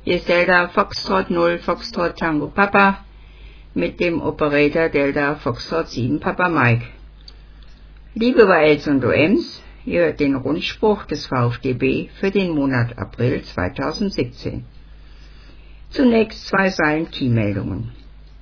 Hier ist Delta Foxtrot 0 Foxtrot Tango Papa mit dem Operator Delta Foxtrot 7 Papa Mike. Liebe YLs und OMs, ihr hört den Rundspruch des VfDB für den Monat April 2017. Zunächst zwei Zeilen Keymeldungen.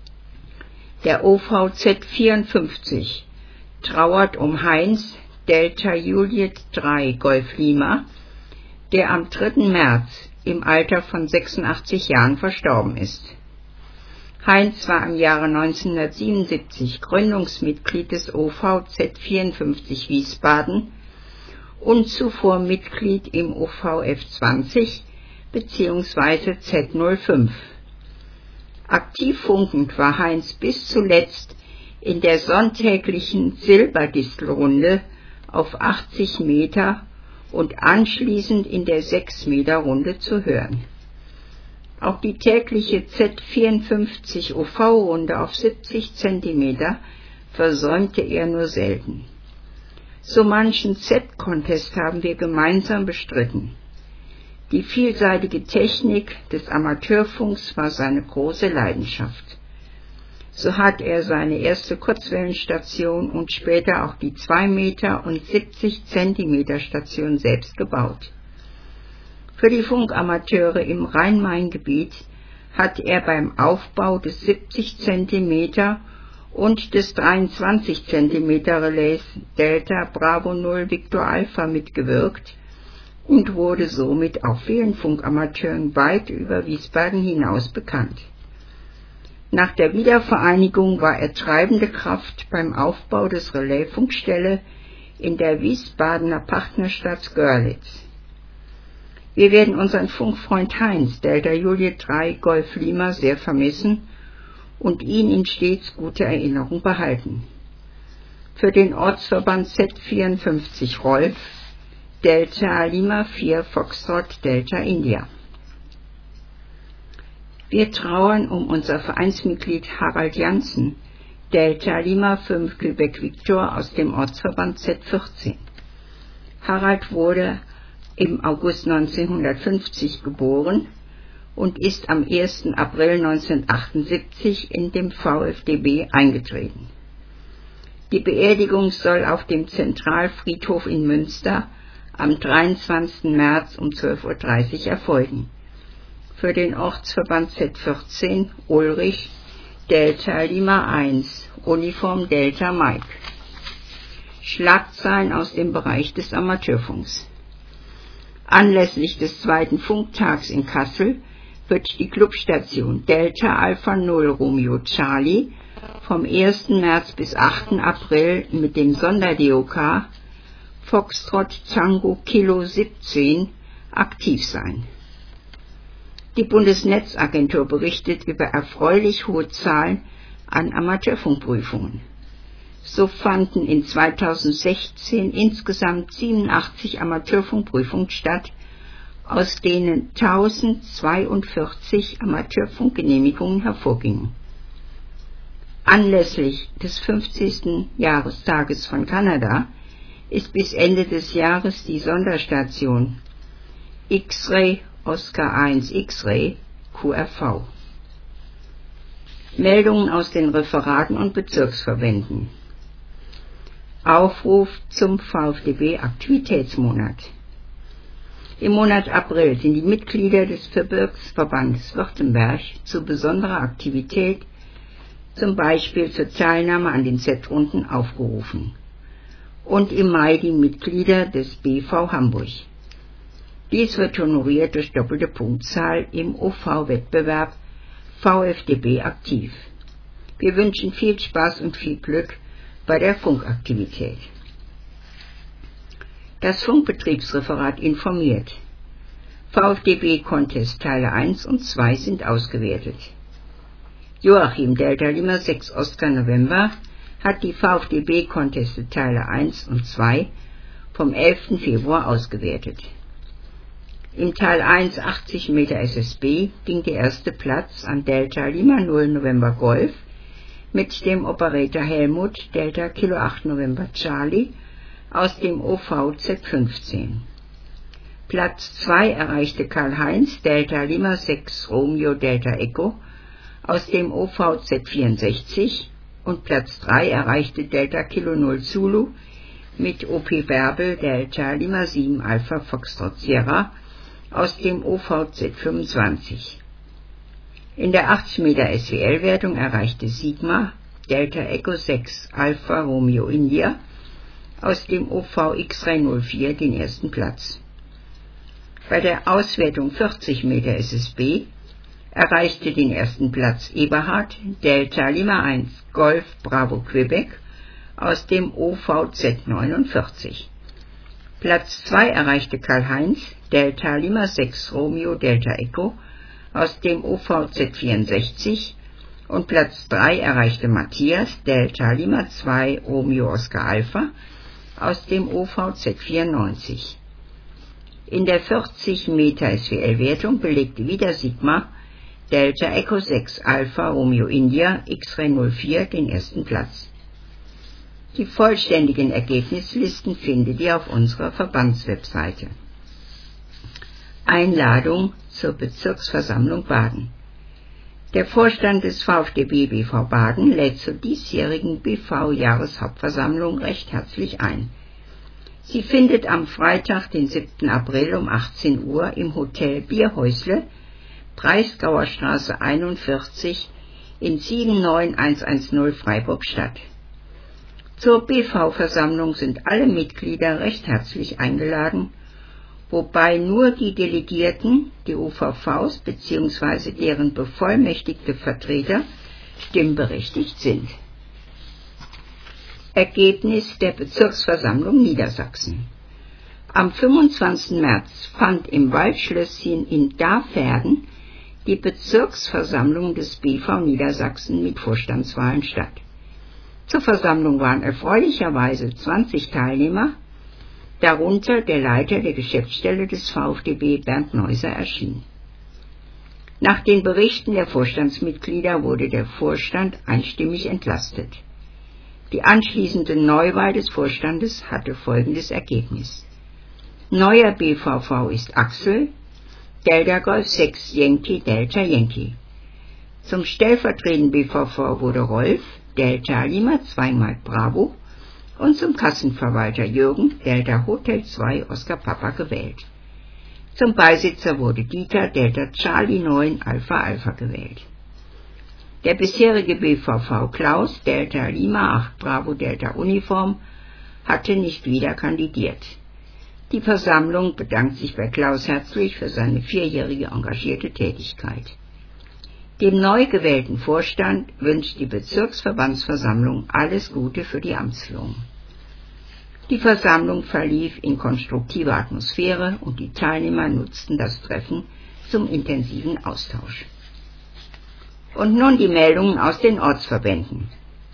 Der OVZ 54 trauert um Heinz Delta Juliet 3 Golf Lima, der am 3. März im Alter von 86 Jahren verstorben ist. Heinz war im Jahre 1977 Gründungsmitglied des OVZ 54 Wiesbaden und zuvor Mitglied im OVF 20 bzw. Z05. Aktiv funkend war Heinz bis zuletzt in der sonntäglichen Silberdistelrunde auf 80 Meter und anschließend in der 6-Meter-Runde zu hören. Auch die tägliche Z54 OV-Runde auf 70 cm versäumte er nur selten. So manchen Z-Contest haben wir gemeinsam bestritten. Die vielseitige Technik des Amateurfunks war seine große Leidenschaft. So hat er seine erste Kurzwellenstation und später auch die 2 Meter und 70 cm Station selbst gebaut. Für die Funkamateure im Rhein-Main-Gebiet hat er beim Aufbau des 70 cm und des 23 cm Relais Delta Bravo 0 Victor Alpha mitgewirkt und wurde somit auch vielen Funkamateuren weit über Wiesbaden hinaus bekannt. Nach der Wiedervereinigung war er treibende Kraft beim Aufbau des Relaisfunkstelle in der Wiesbadener Partnerstadt Görlitz. Wir werden unseren Funkfreund Heinz Delta Juliet 3 Golf Lima sehr vermissen und ihn in stets guter Erinnerung behalten. Für den Ortsverband Z54 Rolf Delta Lima 4 Foxtrot Delta India. Wir trauern um unser Vereinsmitglied Harald Janssen, Delta Lima 5 Quebec Victor aus dem Ortsverband Z14. Harald wurde im August 1950 geboren und ist am 1. April 1978 in dem VfDB eingetreten. Die Beerdigung soll auf dem Zentralfriedhof in Münster am 23. März um 12:30 Uhr erfolgen. Für den Ortsverband Z14 Ulrich Delta Lima 1 Uniform Delta Mike. Schlagzeilen aus dem Bereich des Amateurfunks. Anlässlich des 2. Funktags in Kassel wird die Clubstation Delta Alpha 0 Romeo Charlie vom 1. März bis 8. April mit dem Sonder-DOK Foxtrot Tango Kilo 17 aktiv sein. Die Bundesnetzagentur berichtet über erfreulich hohe Zahlen an Amateurfunkprüfungen. So fanden in 2016 insgesamt 87 Amateurfunkprüfungen statt, aus denen 1042 Amateurfunkgenehmigungen hervorgingen. Anlässlich des 50. Jahrestages von Kanada ist bis Ende des Jahres die Sonderstation X-Ray Oscar 1 X-Ray QRV. Meldungen aus den Referaten und Bezirksverbänden. Aufruf zum VfDB-Aktivitätsmonat. Im Monat April sind die Mitglieder des Verbirgsverbandes Württemberg zu besonderer Aktivität, zum Beispiel zur Teilnahme an den Z-Runden, aufgerufen. Und im Mai die Mitglieder des BV Hamburg. Dies wird honoriert durch doppelte Punktzahl im OV-Wettbewerb VfDB aktiv. Wir wünschen viel Spaß und viel Glück bei der Funkaktivität. Das Funkbetriebsreferat informiert. VfDB-Contest Teile 1 und 2 sind ausgewertet. Joachim Delta Lima 6 Oscar November hat die VfDB-Conteste Teile 1 und 2 vom 11. Februar ausgewertet. Im Teil 1 80 Meter SSB ging der erste Platz an Delta Lima 0 November Golf mit dem Operator Helmut Delta Kilo 8 November Charlie aus dem OVZ 15. Platz 2 erreichte Karl-Heinz Delta Lima 6 Romeo Delta Echo aus dem OVZ 64 und Platz 3 erreichte Delta Kilo 0 Zulu mit OP Bärbel Delta Lima 7 Alpha Foxtrot Sierra aus dem OVZ 25. In der 80 Meter SWL-Wertung erreichte Sigma Delta Echo 6 Alpha Romeo India aus dem OV X304 den ersten Platz. Bei der Auswertung 40 Meter SSB erreichte den ersten Platz Eberhard Delta Lima 1 Golf Bravo Quebec aus dem OVZ 49. Platz 2 erreichte Karl-Heinz Delta Lima 6 Romeo Delta Echo aus dem OVZ 64 und Platz 3 erreichte Matthias Delta Lima 2 Romeo Oscar Alpha aus dem OVZ 94. In der 40 Meter SWL-Wertung belegte wieder Sigma Delta Echo 6 Alpha Romeo India X-Ray 04 den ersten Platz. Die vollständigen Ergebnislisten findet ihr auf unserer Verbandswebseite. Einladung zur Bezirksversammlung Baden. Der Vorstand des VfDB BV Baden lädt zur diesjährigen BV-Jahreshauptversammlung recht herzlich ein. Sie findet am Freitag, den 7. April um 18 Uhr im Hotel Bierhäusle, Breisgauer Straße 41 in 79110 Freiburg statt. Zur BV-Versammlung sind alle Mitglieder recht herzlich eingeladen, wobei nur die Delegierten, die OVVs bzw. deren bevollmächtigte Vertreter stimmberechtigt sind. Ergebnis der Bezirksversammlung Niedersachsen. Am 25. März fand im Waldschlösschen in Dafferden die Bezirksversammlung des BV Niedersachsen mit Vorstandswahlen statt. Zur Versammlung waren erfreulicherweise 20 Teilnehmer, darunter der Leiter der Geschäftsstelle des VfDB Bernd Neuser erschien. Nach den Berichten der Vorstandsmitglieder wurde der Vorstand einstimmig entlastet. Die anschließende Neuwahl des Vorstandes hatte folgendes Ergebnis. Neuer BVV ist Axel, Delta Golf 6 Yankee Delta Yankee. Zum stellvertretenden BVV wurde Rolf, Delta Lima 2 Mike Bravo, und zum Kassenverwalter Jürgen, Delta Hotel 2 Oscar Papa gewählt. Zum Beisitzer wurde Dieter, Delta Charlie 9 Alpha Alpha gewählt. Der bisherige BVV Klaus, Delta Lima 8 Bravo Delta Uniform, hatte nicht wieder kandidiert. Die Versammlung bedankt sich bei Klaus herzlich für seine 4-jährige engagierte Tätigkeit. Dem neu gewählten Vorstand wünscht die Bezirksverbandsversammlung alles Gute für die Amtsführung. Die Versammlung verlief in konstruktiver Atmosphäre und die Teilnehmer nutzten das Treffen zum intensiven Austausch. Und nun die Meldungen aus den Ortsverbänden.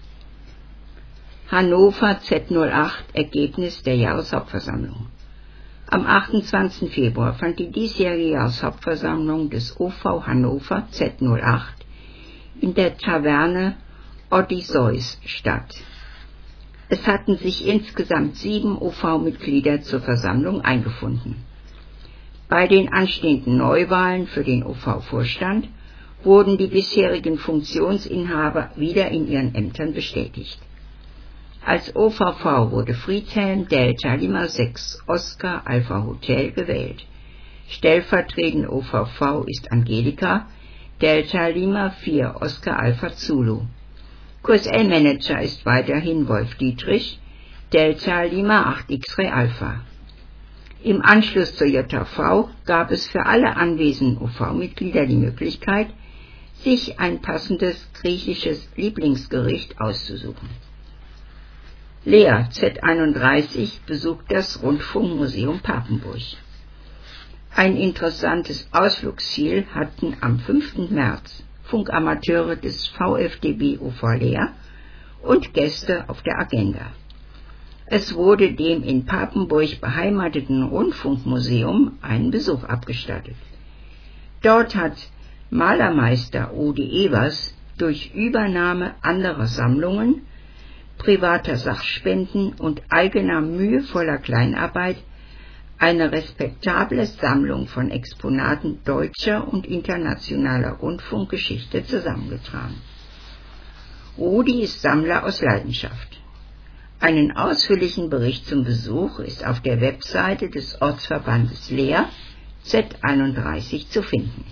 Hannover Z08 Ergebnis der Jahreshauptversammlung. Am 28. Februar fand die diesjährige Jahreshauptversammlung des OV Hannover Z08 in der Taverne Odysseus statt. Es hatten sich insgesamt 7 OV-Mitglieder zur Versammlung eingefunden. Bei den anstehenden Neuwahlen für den OV-Vorstand wurden die bisherigen Funktionsinhaber wieder in ihren Ämtern bestätigt. Als OVV wurde Friedhelm Delta Lima 6 Oscar Alpha Hotel gewählt. Stellvertretende OVV ist Angelika Delta Lima 4 Oscar Alpha Zulu. QSL-Manager ist weiterhin Wolf Dietrich Delta Lima 8 X-Ray Alpha. Im Anschluss zur JV gab es für alle anwesenden OV-Mitglieder die Möglichkeit, sich ein passendes griechisches Lieblingsgericht auszusuchen. Lea Z31 besucht das Rundfunkmuseum Papenburg. Ein interessantes Ausflugsziel hatten am 5. März Funkamateure des VfDB UV Lea und Gäste auf der Agenda. Es wurde dem in Papenburg beheimateten Rundfunkmuseum einen Besuch abgestattet. Dort hat Malermeister Ode Evers durch Übernahme anderer Sammlungen, privater Sachspenden und eigener mühevoller Kleinarbeit eine respektable Sammlung von Exponaten deutscher und internationaler Rundfunkgeschichte zusammengetragen. Rudi ist Sammler aus Leidenschaft. Einen ausführlichen Bericht zum Besuch ist auf der Webseite des Ortsverbandes Leer Z31 zu finden.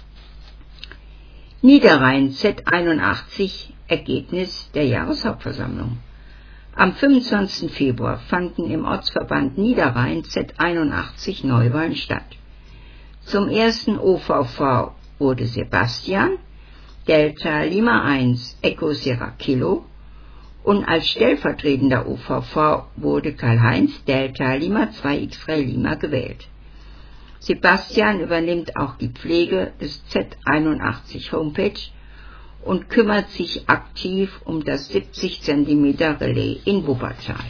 Niederrhein Z81 Ergebnis der Jahreshauptversammlung. Am 25. Februar fanden im Ortsverband Niederrhein Z81 Neuwahlen statt. Zum ersten OVV wurde Sebastian, Delta Lima 1 Echo Sierra Kilo, und als stellvertretender OVV wurde Karl-Heinz Delta Lima 2 X-Ray Lima gewählt. Sebastian übernimmt auch die Pflege des Z81 Homepage und kümmert sich aktiv um das 70 cm Relais in Wuppertal.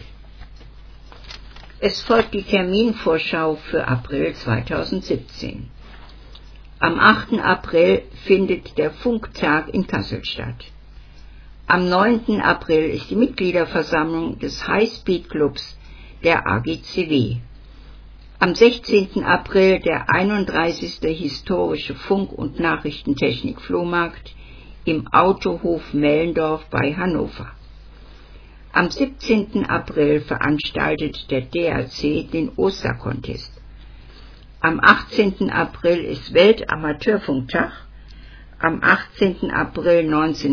Es folgt die Terminvorschau für April 2017. Am 8. April findet der Funktag in Kassel statt. Am 9. April ist die Mitgliederversammlung des High-Speed-Clubs der AGCW. Am 16. April der 31. Historische Funk- und Nachrichtentechnik-Flohmarkt im Autohof Mellendorf bei Hannover. Am 17. April veranstaltet der DRC den Ostercontest. Am 18. April ist Weltamateurfunktag. Am 18. April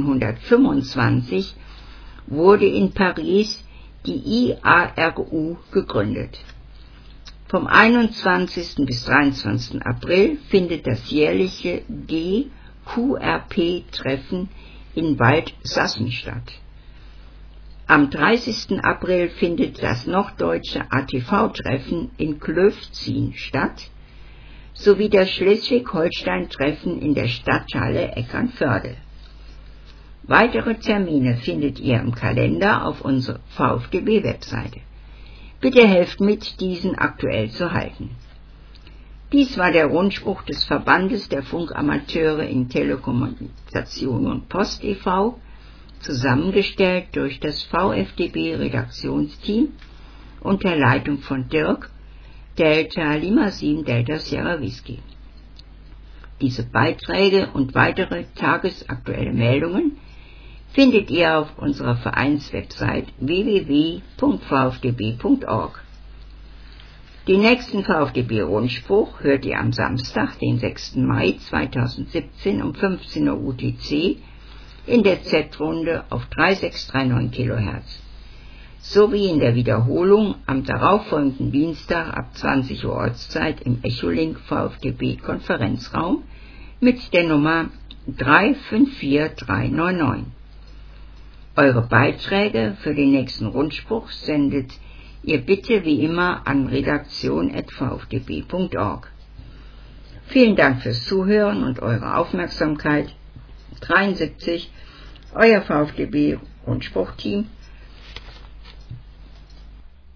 1925 wurde in Paris die IARU gegründet. Vom 21. bis 23. April findet das jährliche GQRP-Treffen in Waldsassen statt. Am 30. April findet das norddeutsche ATV-Treffen in Klövzin statt, sowie das Schleswig-Holstein-Treffen in der Stadthalle Eckernförde. Weitere Termine findet ihr im Kalender auf unserer VfDB-Webseite. Bitte helft mit, diesen aktuell zu halten. Dies war der Rundspruch des Verbandes der Funkamateure in Telekommunikation und Post e.V., zusammengestellt durch das VfDB-Redaktionsteam unter Leitung von Dirk, Delta Lima 7 Delta Sierra Whisky. Diese Beiträge und weitere tagesaktuelle Meldungen findet ihr auf unserer Vereinswebsite www.vfdb.org. Den nächsten VfDB-Rundspruch hört ihr am Samstag, den 6. Mai 2017 um 15 Uhr UTC in der Z-Runde auf 3639 kHz. Sowie in der Wiederholung am darauffolgenden Dienstag ab 20 Uhr Ortszeit im Echolink VfDB Konferenzraum mit der Nummer 354399. Eure Beiträge für den nächsten Rundspruch sendet ihr bitte wie immer an redaktion@vfdb.org. Vielen Dank fürs Zuhören und eure Aufmerksamkeit. 73, euer VfDB Rundspruchteam.